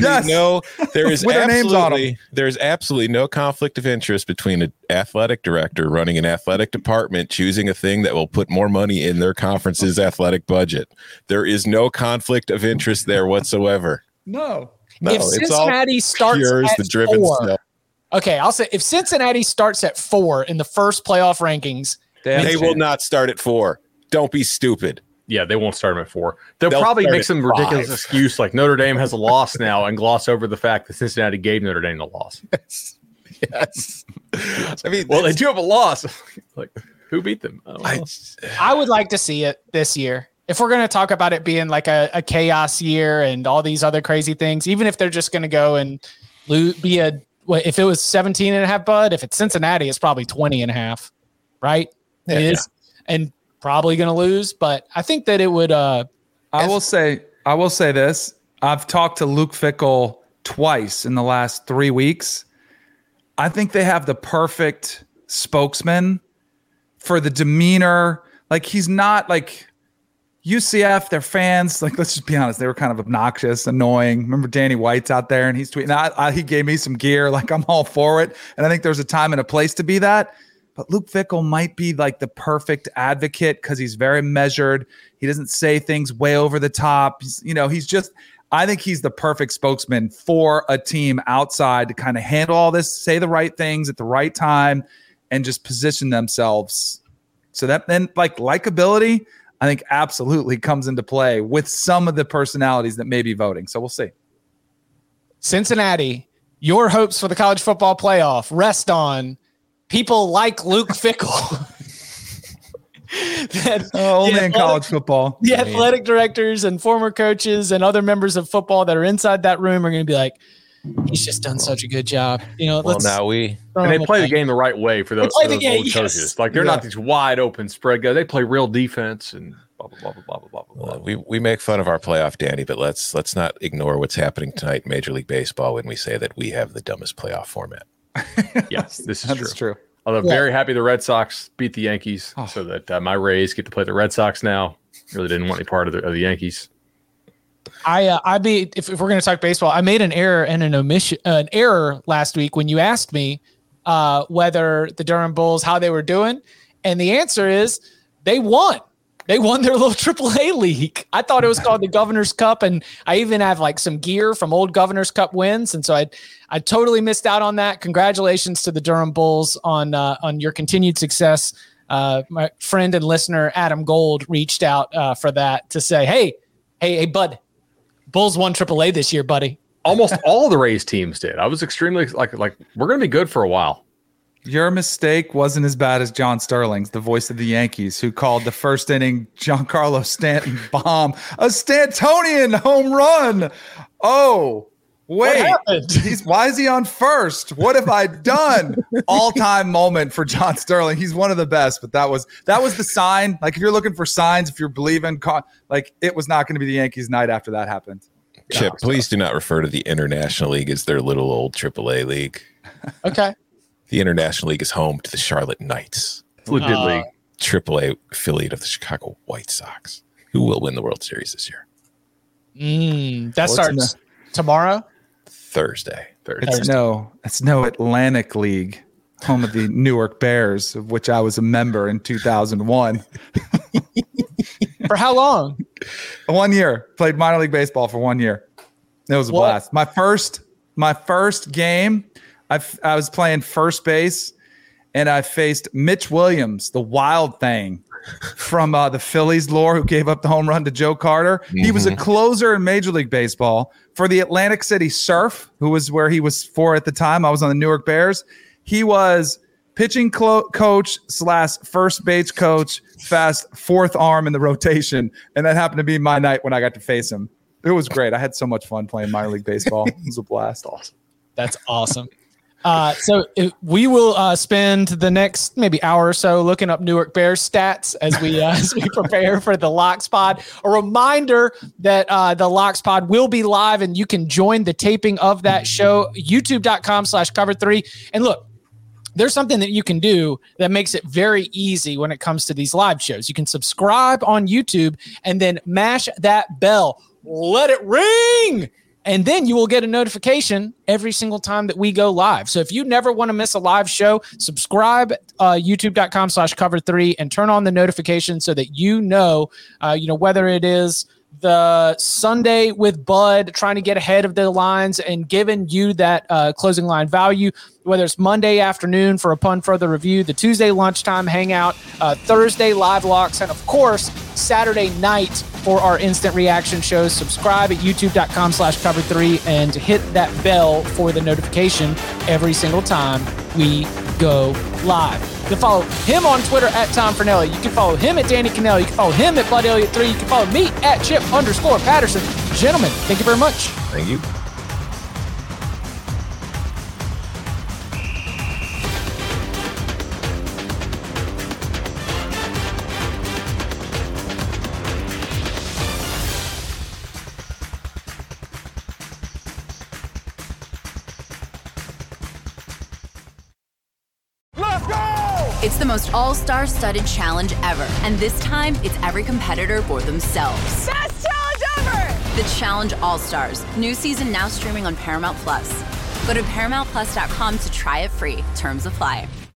no conflict of interest between an athletic director running an athletic department choosing a thing that will put more money in their conference's athletic budget. There is no conflict of interest there whatsoever. No, if Cincinnati starts at 4, okay, I'll say if Cincinnati starts at 4 in the first playoff rankings, they will not start at 4. Don't be stupid. Yeah, they won't start them at 4. They'll probably make some ridiculous excuse like Notre Dame has a loss now and gloss over the fact that Cincinnati gave Notre Dame the loss. Yes. I mean, they do have a loss. Like, who beat them? I would like to see it this year. If we're going to talk about it being like a chaos year and all these other crazy things, even if they're just going to go and if it was 17.5, Bud, if it's Cincinnati, it's probably 20.5, right? Yeah, it is. Yeah. And probably going to lose, but I think that it would. I will say this. I've talked to Luke Fickell twice in the last 3 weeks. I think they have the perfect spokesman for the demeanor. Like, he's not like UCF, their fans. Like, let's just be honest. They were kind of obnoxious, annoying. Remember Danny White's out there and he's tweeting. He gave me some gear. Like, I'm all for it. And I think there's a time and a place to be that. But Luke Fickell might be like the perfect advocate because he's very measured. He doesn't say things way over the top. I think he's the perfect spokesman for a team outside to kind of handle all this, say the right things at the right time, and just position themselves. So that then, like, likability, I think absolutely comes into play with some of the personalities that may be voting. So we'll see. Cincinnati, your hopes for the college football playoff rest on people like Luke Fickell. Only in college football. The athletic directors and former coaches and other members of football that are inside that room are going to be like, he's just done such a good job. They play the game the right way for those old coaches. Yes. Like, they're not these wide open spread guys. They play real defense and blah blah blah blah blah blah blah. We make fun of our playoff, Danny, but let's not ignore what's happening tonight in Major League Baseball when we say that we have the dumbest playoff format. Yes, this is true. Although very happy the Red Sox beat the Yankees, so that my Rays get to play the Red Sox now. Really didn't want any part of the Yankees. If we're going to talk baseball, I made an error and an error last week when you asked me whether the Durham Bulls, how they were doing, and the answer is they won. They won their little AAA league. I thought it was called the Governor's Cup, and I even have like some gear from old Governor's Cup wins, and so I totally missed out on that. Congratulations to the Durham Bulls on your continued success. My friend and listener Adam Gold reached out for that to say, hey, bud, Bulls won AAA this year, buddy. Almost all the Rays teams did. I was extremely like we're going to be good for a while. Your mistake wasn't as bad as John Sterling's, the voice of the Yankees, who called the first inning Giancarlo Stanton bomb a Stantonian home run. Oh, wait. Why is he on first? What have I done? All-time moment for John Sterling. He's one of the best, but that was the sign. Like, if you're looking for signs, if you're believing, like, it was not going to be the Yankees' night after that happened. Chip, please do not refer to the International League as their little old AAA league. Okay. The International League is home to the Charlotte Knights. Legit league. AAA affiliate of the Chicago White Sox, who will win the World Series this year. That starts tomorrow? Thursday. It's no Atlantic League, home of the Newark Bears, of which I was a member in 2001. For how long? 1 year. Played minor league baseball for 1 year. It was a blast. My first game, I was playing first base, and I faced Mitch Williams, the Wild Thing from the Phillies lore, who gave up the home run to Joe Carter. He was a closer in Major League Baseball for the Atlantic City Surf, who was where he was for at the time. I was on the Newark Bears. He was pitching coach / first base coach, fast fourth arm in the rotation, and that happened to be my night when I got to face him. It was great. I had so much fun playing minor league baseball. It was a blast. Awesome. That's awesome. So we will spend the next maybe hour or so looking up Newark Bears stats as we prepare for the Locks Pod. A reminder that the Locks Pod will be live, and you can join the taping of that show, youtube.com/cover3. And look, there's something that you can do that makes it very easy when it comes to these live shows. You can subscribe on YouTube and then mash that bell. Let it ring. And then you will get a notification every single time that we go live. So if you never want to miss a live show, subscribe youtube.com/cover3 and turn on the notification so that you know whether it is the Sunday with Bud trying to get ahead of the lines and giving you that closing line value, whether it's Monday afternoon for a Pun Further review, the Tuesday lunchtime hangout, Thursday live locks, and of course, Saturday night for our instant reaction shows. Subscribe at youtube.com/cover3 and hit that bell for the notification every single time we go live. You can follow him on Twitter at Tom Fornelli. You can follow him at Danny Cannell. You can follow him at Bud Elliott 3. You can follow me at Chip_Patterson. Gentlemen, thank you very much. Thank you. It's the most all-star studded challenge ever. And this time, it's every competitor for themselves. Best challenge ever! The Challenge All-Stars. New season now streaming on Paramount+. Go to ParamountPlus.com to try it free. Terms apply.